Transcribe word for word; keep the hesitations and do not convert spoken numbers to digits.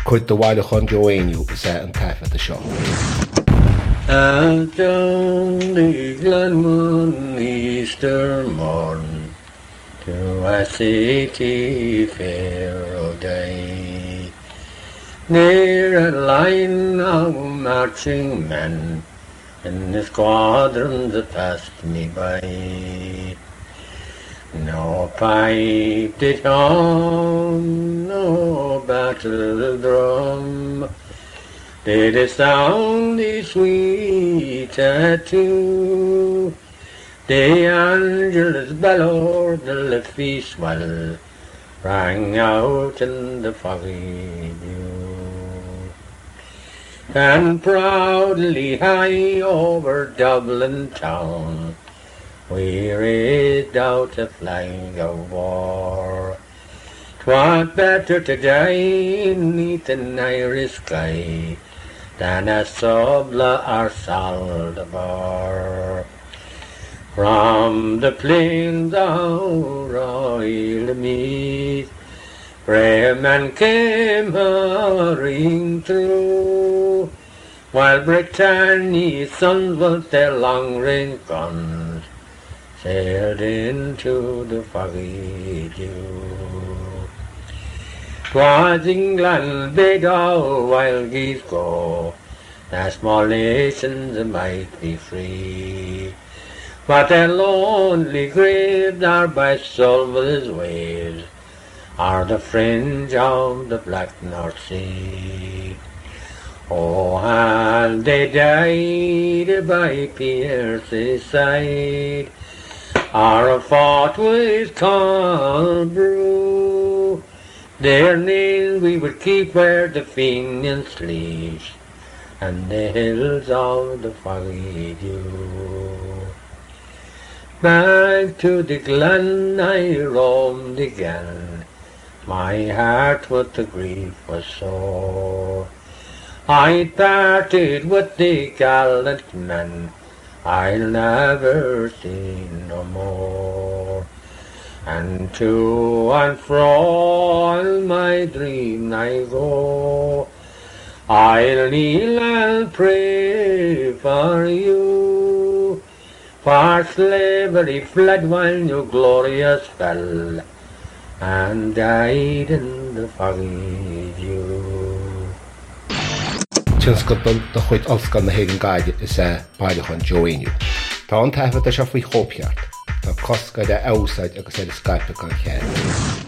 chuid do bhaile chun Joanniu is an taifead a seo. Out down the Glenmon Easter morn to a city fair o' day, near a line of marching men in the squadrons that passed me by. No pipe did on, no battle drum did it sound the sweet tattoo. The Angelus bellow, the feast swell rang out in the foggy dew. And proudly high over Dublin town we raised out a flag of war. 'Twas better to die neath an Irish sky than a Subla or Saldabor. From the plains of Royal Meath brave men came hurrying through, while Britannia's sons with their long-range guns sailed into the foggy dew. 'Twas England bade all wild geese go, that small nations might be free, but their lonely graves are by Solva's waves, are the fringe of the black North Sea. Oh, and they died by Pierce's side, or fought with Colbrew. Their names we would keep where the Fenian sleeps, and the hills of the foggy dew. Back to the glen I roamed again, my heart with the grief was sore. I parted with the gallant men I'll never see no more, and to and fro all my dream I go. I'll kneel and pray for you, for slavery fled while you glorious fell, and died in the foggy dew. Tinscadal do chuid olscan na héigean gaide is é bhaile chun Joanniu. Tá an taifead a seo faoi chópcheart, tá coscaid a eabhsaid agus é Skype gan chéad.